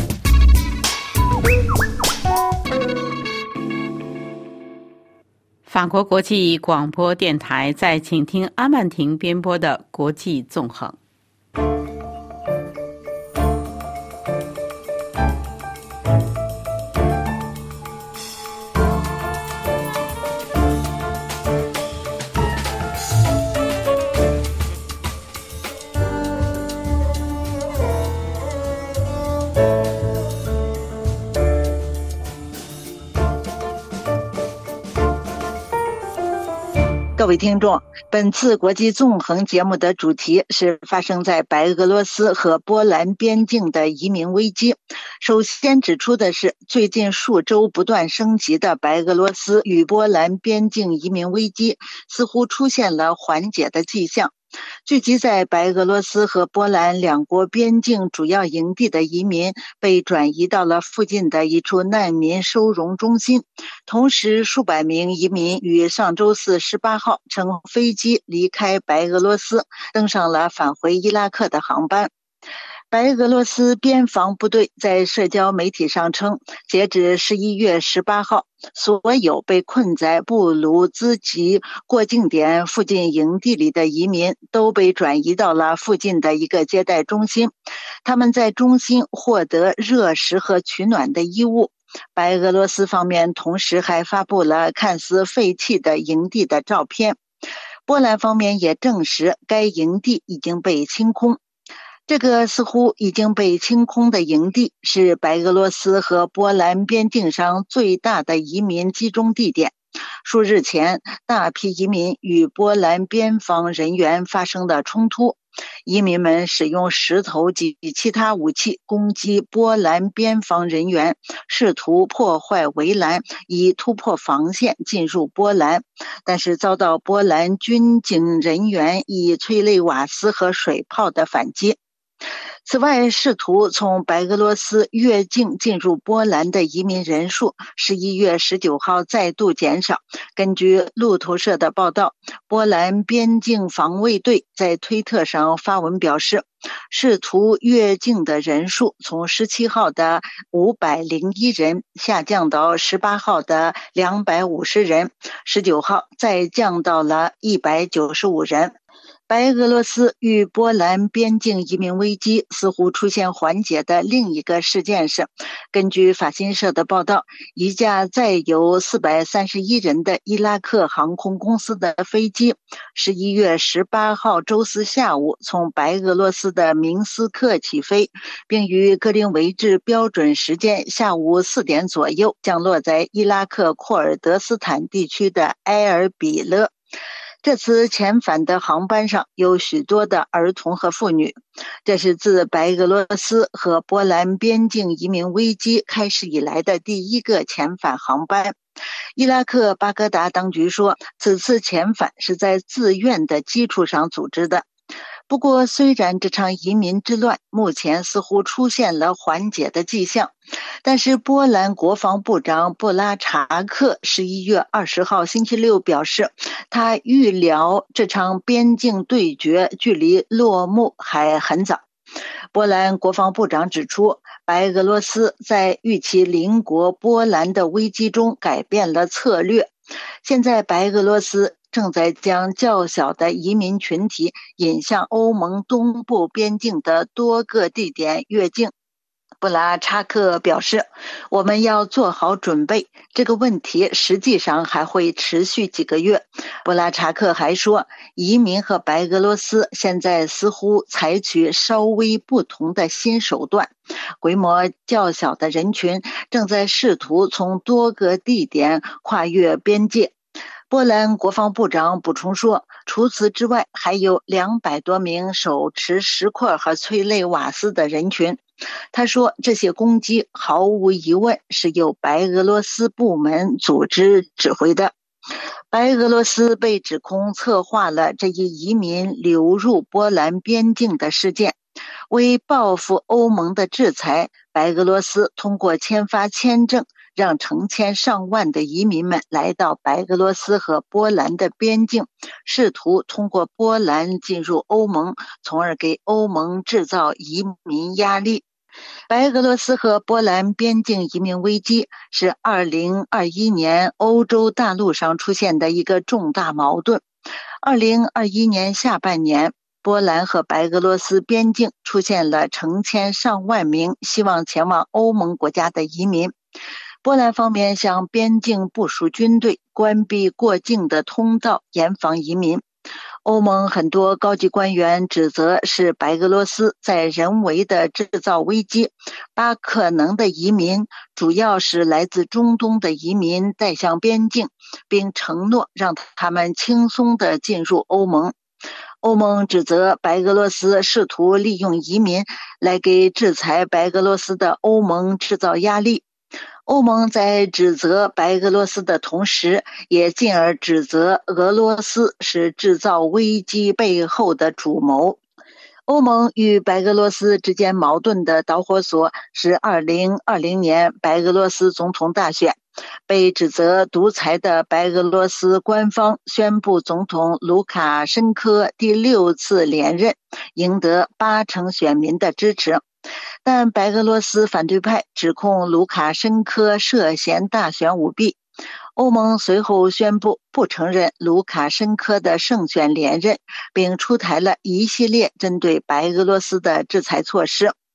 Speaker 1: 法国国际广播电台在请听阿曼婷编播的国际纵横。
Speaker 4: 各位听众，本次国际纵横节目的主题是发生在白俄罗斯和波兰边境的移民危机。首先指出的是，最近数周不断升级的白俄罗斯与波兰边境移民危机似乎出现了缓解的迹象。聚集在白俄罗斯和波兰两国边境主要营地的移民被转移到了附近的一处难民收容中心，同时数百名移民于上周四18号乘飞机离开白俄罗斯，登上了返回伊拉克的航班。白俄罗斯边防部队在社交媒体上称，截至11月18号，所有被困在布卢兹吉过境点附近营地里的移民都被转移到了附近的一个接待中心。 他们在中心获得热食和取暖的衣物。白俄罗斯方面同时还发布了看似废弃的营地的照片。波兰方面也证实该营地已经被清空。这个似乎已经被清空的营地是白俄罗斯和波兰边境上最大的移民集中地点。数日前，大批移民与波兰边防人员发生了冲突，移民们使用石头及其他武器攻击波兰边防人员，试图破坏围栏以突破防线进入波兰，但是遭到波兰军警人员以催泪瓦斯和水炮的反击。此外，试图从白俄罗斯越境进入波兰的移民人数11月19号再度减少。根据路透社的报道，波兰边境防卫队在推特上发文表示，试图越境的人数从17号的501人下降到18号的250人，19号再降到了195人。白俄罗斯与波兰边境移民危机似乎出现缓解的另一个事件是，根据法新社的报道，一架载有431人的伊拉克航空公司的飞机11月18号周四下午从白俄罗斯的明斯克起飞，并于格林维治标准时间下午4点左右降落在伊拉克库尔德斯坦地区的埃尔比勒。这次遣返的航班上有许多的儿童和妇女，这是自白俄罗斯和波兰边境移民危机开始以来的第一个遣返航班。伊拉克巴格达当局说，此次遣返是在自愿的基础上组织的。不过，虽然这场移民之乱目前似乎出现了缓解的迹象，但是波兰国防部长布拉查克11月20号星期六表示，他预料这场边境对决距离落幕还很早。波兰国防部长指出，白俄罗斯在与其邻国波兰的危机中改变了策略。现在白俄罗斯正在将较小的移民群体引向欧盟东部边境的多个地点越境。布拉查克表示，我们要做好准备，这个问题实际上还会持续几个月。布拉查克还说，移民和白俄罗斯现在似乎采取稍微不同的新手段，规模较小的人群正在试图从多个地点跨越边界。波兰国防部长补充说，除此之外，还有200多名手持石块和催泪瓦斯的人群。他说，这些攻击毫无疑问是由白俄罗斯部门组织指挥的。白俄罗斯被指控策划了这一移民流入波兰边境的事件。为报复欧盟的制裁，白俄罗斯通过签发签证，让成千上万的移民们来到白俄罗斯和波兰的边境，试图通过波兰进入欧盟，从而给欧盟制造移民压力。白俄罗斯和波兰边境移民危机是2021年欧洲大陆上出现的一个重大矛盾。2021年下半年，波兰和白俄罗斯边境出现了成千上万名希望前往欧盟国家的移民。波兰方面向边境部署军队，关闭过境的通道，严防移民。欧盟很多高级官员指责是白俄罗斯在人为的制造危机，把可能的移民，主要是来自中东的移民带向边境，并承诺让他们轻松地进入欧盟。欧盟指责白俄罗斯试图利用移民来给制裁白俄罗斯的欧盟制造压力。欧盟在指责白俄罗斯的同时，也进而指责俄罗斯是制造危机背后的主谋。欧盟与白俄罗斯之间矛盾的导火索是2020年白俄罗斯总统大选，被指责独裁的白俄罗斯官方宣布总统卢卡申科第6次连任，赢得80%选民的支持。但白俄罗斯反对派指控卢卡申科涉嫌大选舞弊。欧盟随后宣布不承认卢卡申科的胜选连任，并出台了一系列针对白俄罗斯的制裁措施。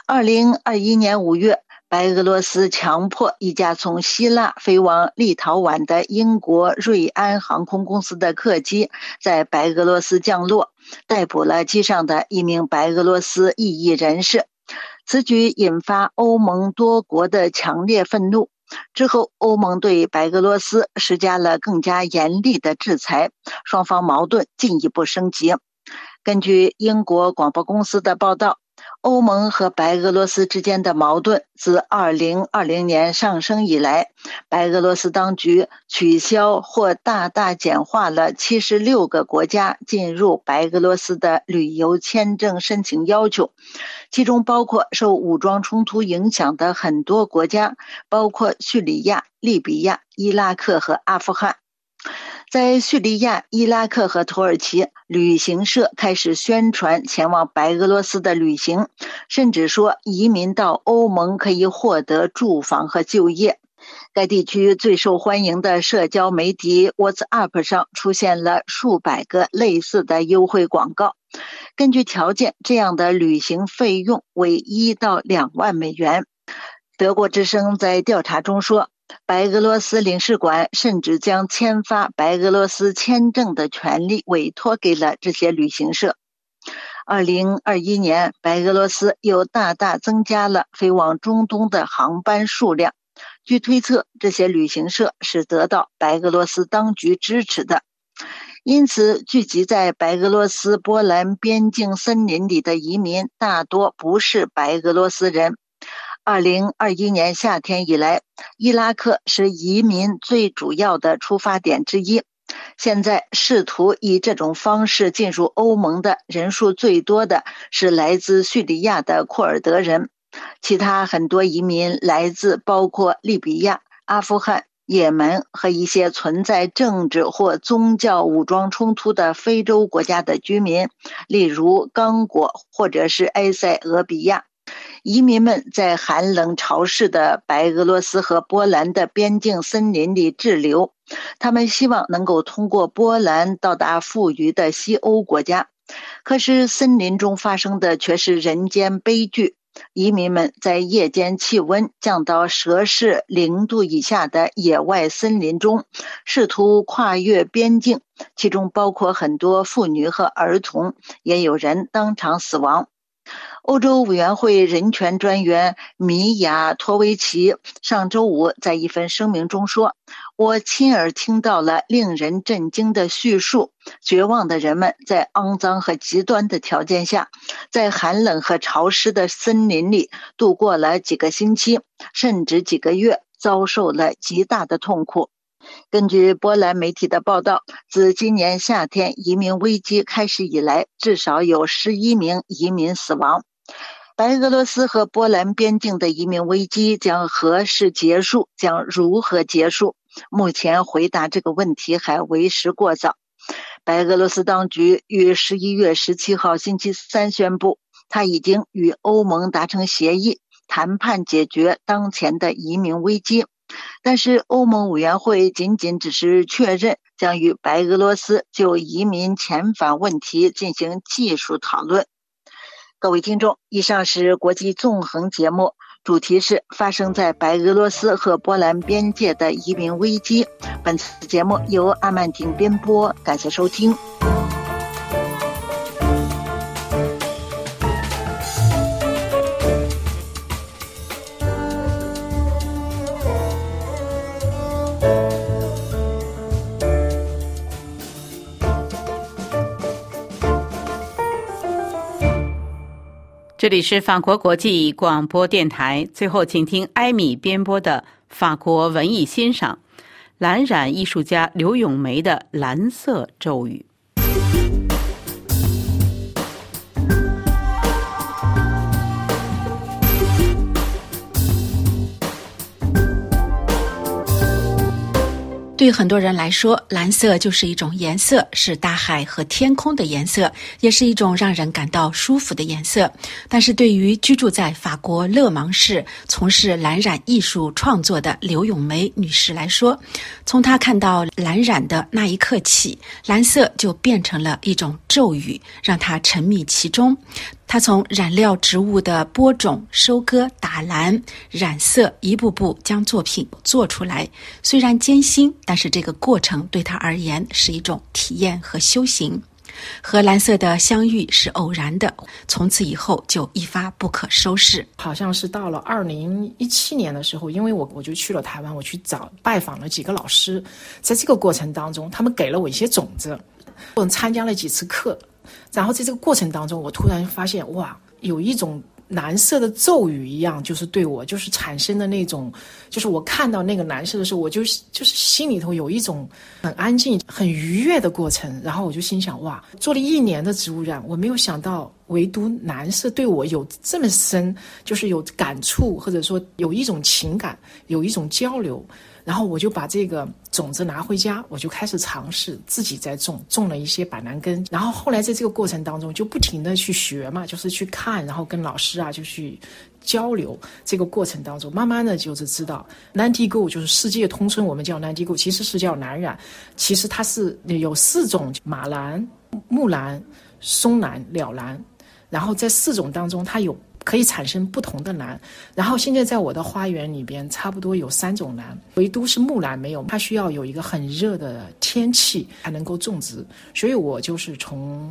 Speaker 4: 2021年5月，白俄罗斯强迫一架从希腊飞往立陶宛的英国瑞安航空公司的客机在白俄罗斯降落，逮捕了机上的一名白俄罗斯异议人士。此举引发欧盟多国的强烈愤怒。之后，欧盟对白俄罗斯施加了更加严厉的制裁，双方矛盾进一步升级。根据英国广播公司的报道，欧盟和白俄罗斯之间的矛盾自2020年上升以来，白俄罗斯当局取消或大大简化了76个国家进入白俄罗斯的旅游签证申请要求，其中包括受武装冲突影响的很多国家，包括叙利亚、利比亚、伊拉克和阿富汗。在叙利亚、伊拉克和土耳其，旅行社开始宣传前往白俄罗斯的旅行，甚至说移民到欧盟可以获得住房和就业。该地区最受欢迎的社交媒体 WhatsApp 上出现了数百个类似的优惠广告。根据条件，这样的旅行费用为1到2万美元。德国之声在调查中说，白俄罗斯领事馆甚至将签发白俄罗斯签证的权利委托给了这些旅行社。2021年，白俄罗斯又大大增加了飞往中东的航班数量。据推测，这些旅行社是得到白俄罗斯当局支持的。因此，聚集在白俄罗斯波兰边境森林里的移民大多不是白俄罗斯人。2021年夏天以来，伊拉克是移民最主要的出发点之一。现在试图以这种方式进入欧盟的人数最多的是来自叙利亚的库尔德人，其他很多移民来自包括利比亚、阿富汗、也门和一些存在政治或宗教武装冲突的非洲国家的居民，例如刚果或者是埃塞俄比亚。移民们在寒冷潮湿的白俄罗斯和波兰的边境森林里滞留，他们希望能够通过波兰到达富裕的西欧国家。可是森林中发生的却是人间悲剧，移民们在夜间气温降到摄氏0度以下的野外森林中，试图跨越边境，其中包括很多妇女和儿童，也有人当场死亡。欧洲委员会人权专员米亚托维奇上周五在一份声明中说，我亲耳听到了令人震惊的叙述，绝望的人们在肮脏和极端的条件下，在寒冷和潮湿的森林里度过了几个星期，甚至几个月，遭受了极大的痛苦。根据波兰媒体的报道，自今年夏天移民危机开始以来，至少有11名移民死亡。白俄罗斯和波兰边境的移民危机将何时结束，将如何结束？目前回答这个问题还为时过早。白俄罗斯当局于11月17号星期三宣布，他已经与欧盟达成协议，谈判解决当前的移民危机。但是欧盟委员会仅只是确认将与白俄罗斯就移民遣返问题进行技术讨论。各位听众，以上是国际纵横节目，主题是发生在白俄罗斯和波兰边界的移民危机。本次节目由阿曼婷编播，感谢收听。
Speaker 1: 这里是法国国际广播电台，最后请听艾米编播的法国文艺欣赏，蓝染艺术家刘咏梅的《蓝色咒语》。
Speaker 7: 对很多人来说，蓝色就是一种颜色，是大海和天空的颜色，也是一种让人感到舒服的颜色。但是对于居住在法国勒芒市、从事蓝染艺术创作的刘咏梅女士来说，从她看到蓝染的那一刻起，蓝色就变成了一种咒语，让她沉迷其中。她从染料植物的播种、收割、打蓝、染色，一步步将作品做出来。虽然艰辛，但是这个过程对她而言是一种体验和修行。和蓝色的相遇是偶然的，从此以后就一发不可收拾。
Speaker 8: 好像是到了2017年的时候，因为我就去了台湾，我去拜访了几个老师，在这个过程当中，他们给了我一些种子，我参加了几次课，然后在这个过程当中，我突然发现，哇，有一种蓝色的咒语一样，就是对我就是产生的那种，就是我看到那个蓝色的时候，我就是心里头有一种很安静很愉悦的过程。然后我就心想，哇，做了1年的植物染，我没有想到唯独蓝色对我有这么深，就是有感触，或者说有一种情感，有一种交流。然后我就把这个种子拿回家，我就开始尝试自己在种了一些板蓝根。然后后来在这个过程当中就不停的去学嘛，就是去看，然后跟老师啊就去交流。这个过程当中慢慢的就是知道Nantigo就是世界通称我们叫Nantigo，其实是叫蓝染。其实它是有4种：马蓝、木蓝、松蓝、了蓝。然后在4种当中它有可以产生不同的蓝，然后现在在我的花园里边差不多有3种蓝，唯独是木蓝没有，它需要有一个很热的天气才能够种植。所以我就是从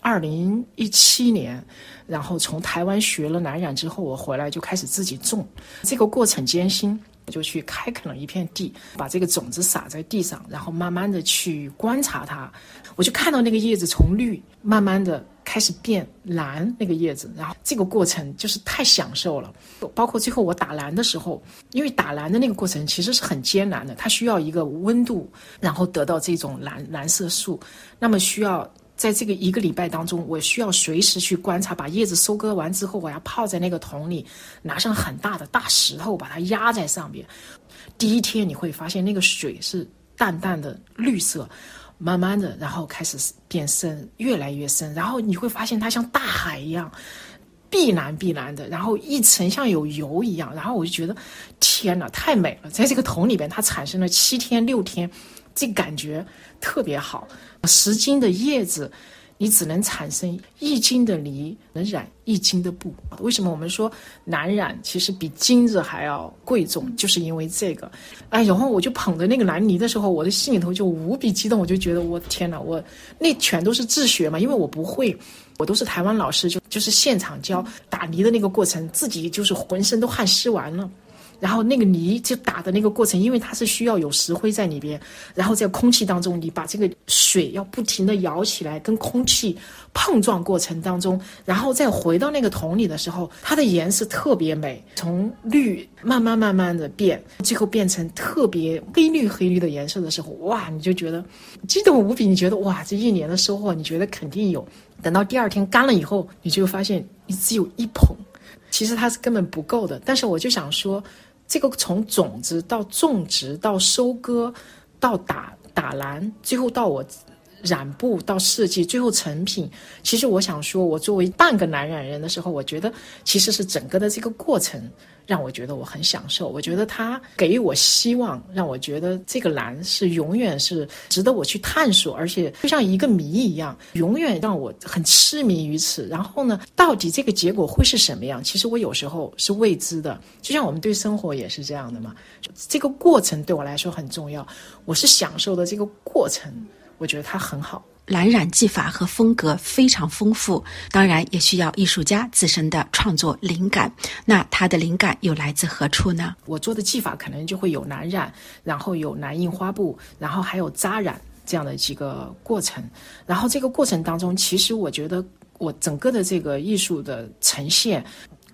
Speaker 8: 2017年，然后从台湾学了蓝染之后，我回来就开始自己种，这个过程艰辛。我就去开垦了一片地，把这个种子撒在地上，然后慢慢的去观察它。我就看到那个叶子从绿慢慢的开始变蓝，那个叶子，然后这个过程就是太享受了。包括最后我打蓝的时候，因为打蓝的那个过程其实是很艰难的，它需要一个温度，然后得到这种蓝色素，那么需要在这个1个礼拜当中，我需要随时去观察，把叶子收割完之后，我要泡在那个桶里，拿上很大的大石头把它压在上面。第1天你会发现那个水是淡淡的绿色，慢慢的然后开始变深，越来越深，然后你会发现它像大海一样碧蓝的，然后一层像有油一样。然后我就觉得天哪，太美了。在这个桶里边它产生了7天6天，这感觉特别好。10斤的叶子你只能产生1斤的泥，能染1斤的布。为什么我们说蓝染其实比金子还要贵重，就是因为这个。然后我就捧着那个蓝泥的时候，我的心里头就无比激动，我就觉得我天哪，我那全都是自学嘛，因为我不会，我都是台湾老师就是现场教打泥的那个过程，自己就是浑身都汗湿完了。然后那个泥就打的那个过程，因为它是需要有石灰在里边，然后在空气当中你把这个水要不停的摇起来，跟空气碰撞过程当中，然后再回到那个桶里的时候，它的颜色特别美，从绿慢慢的变，最后变成特别黑绿的颜色的时候，哇，你就觉得激动无比，你觉得哇，这1年的收获你觉得肯定有。等到第2天干了以后，你就发现你只有1捧，其实它是根本不够的。但是我就想说，这个从种子到种植到收割到打蓝，最后到我染布到设计，最后成品，其实我想说，我作为半个蓝染人的时候，我觉得其实是整个的这个过程让我觉得我很享受。我觉得它给予我希望，让我觉得这个蓝是永远是值得我去探索，而且就像一个谜一样，永远让我很痴迷于此。然后呢，到底这个结果会是什么样，其实我有时候是未知的，就像我们对生活也是这样的嘛。这个过程对我来说很重要，我是享受的这个过程，我觉得它很好。
Speaker 7: 蓝染技法和风格非常丰富，当然也需要艺术家自身的创作灵感。那他的灵感又来自何处呢？
Speaker 8: 我做的技法可能就会有蓝染，然后有蓝印花布，然后还有扎染这样的几个过程。然后这个过程当中，其实我觉得我整个的这个艺术的呈现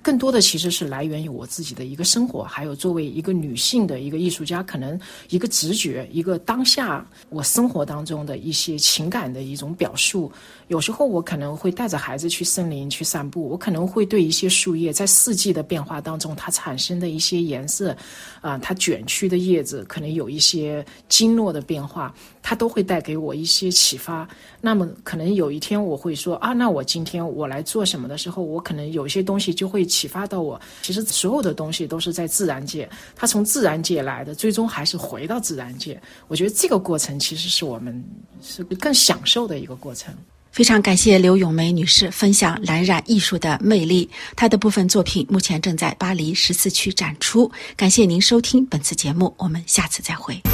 Speaker 8: 更多的其实是来源于我自己的一个生活，还有作为一个女性的一个艺术家，可能一个直觉，一个当下我生活当中的一些情感的一种表述。有时候我可能会带着孩子去森林去散步，我可能会对一些树叶在四季的变化当中它产生的一些颜色它卷曲的叶子可能有一些经络的变化，它都会带给我一些启发。那么可能有一天我会说那我今天我来做什么的时候，我可能有一些东西就会启发到我。其实所有的东西都是在自然界，它从自然界来的，最终还是回到自然界。我觉得这个过程其实是我们是更享受的一个过程。
Speaker 7: 非常感谢刘咏梅女士分享蓝染艺术的魅力，她的部分作品目前正在巴黎14区展出。感谢您收听本次节目，我们下次再会。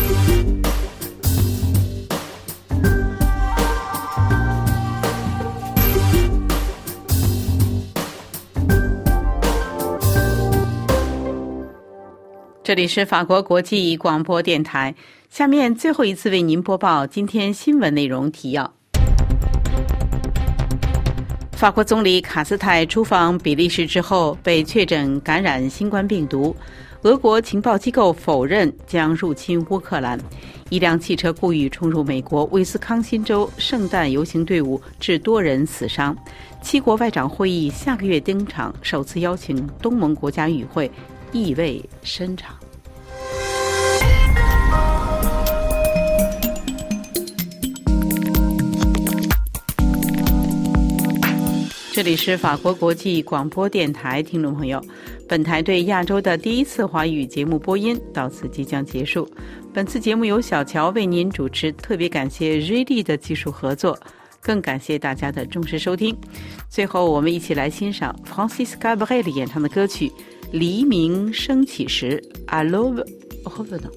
Speaker 1: 这里是法国国际广播电台，下面最后一次为您播报今天新闻内容提要。法国总理卡斯泰出访比利时之后被确诊感染新冠病毒，俄国情报机构否认将入侵乌克兰。一辆汽车故意冲入美国威斯康辛州圣诞游行队伍，致多人死伤。七国外长会议下个月登场，首次邀请东盟国家与会，意味深长。这里是法国国际广播电台，听众朋友，本台对亚洲的第一次华语节目播音到此即将结束。本次节目由小乔为您主持，特别感谢瑞丽的技术合作，更感谢大家的重视收听。最后，我们一起来欣赏 Francis Cabrel 演唱的歌曲《黎明升起时》À l'aube revenant。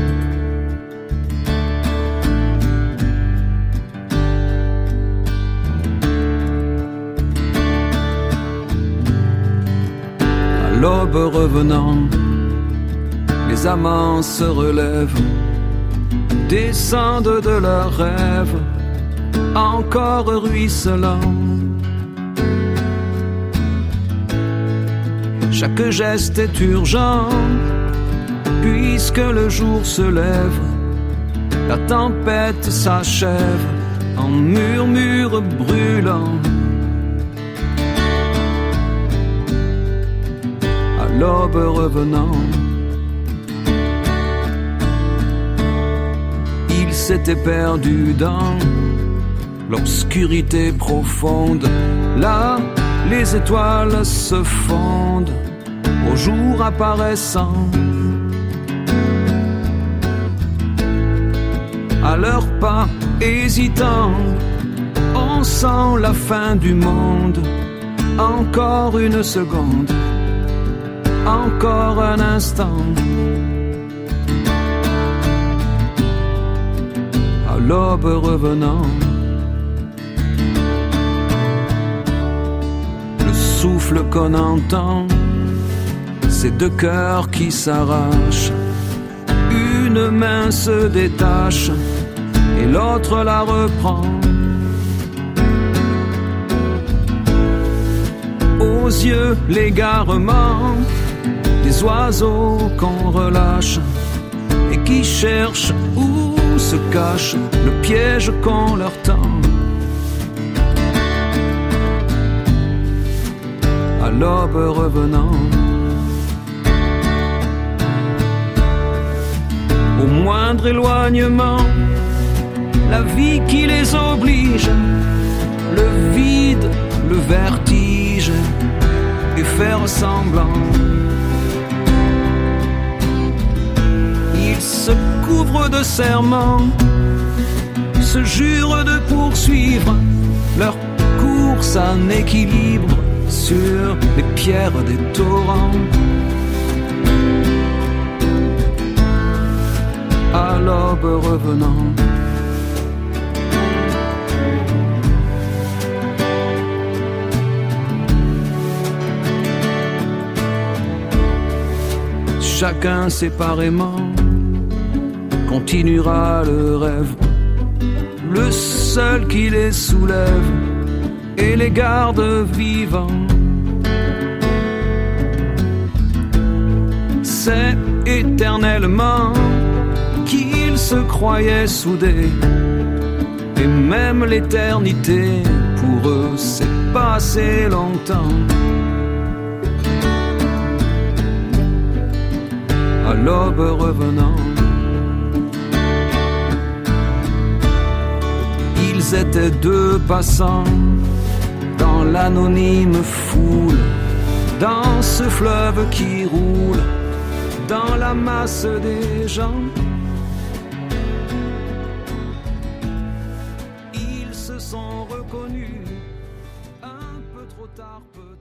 Speaker 9: L'aube revenant, les amants se relèvent, descendent de leurs rêves, encore ruisselants. Chaque geste est urgent, puisque le jour se lève, la tempête s'achève en murmures brûlants. L'aube revenant, il s'était perdu dans l'obscurité profonde. Là, les étoiles se fondent au jour apparaissant. À leurs pas hésitants, on sent la fin du monde. Encore une seconde, encore un instant. À l'aube revenant, le souffle qu'on entend, c'est deux cœurs qui s'arrachent. Une main se détache et l'autre la reprend. Aux yeux l'égarement des oiseaux qu'on relâche et qui cherchent où se cache le piège qu'on leur tend. À l'aube revenant, au moindre éloignement, la vie qui les oblige, le vide, le vertige et faire semblant. Ils se couvrent de serments, se jurent de poursuivre leur course en équilibre sur les pierres des torrents. À l'aube revenant, chacun séparément continuera le rêve, le seul qui les soulève et les garde vivants. pensaient éternellement qu'ils se croyaient soudés. Et même l'éternité, pour eux, c'est passé longtemps. À l'aube revenant, ils étaient deux passants dans l'anonyme foule, dans ce fleuve qui roule, dans la masse des gens. Ils se sont reconnus un peu trop tard, peut-être.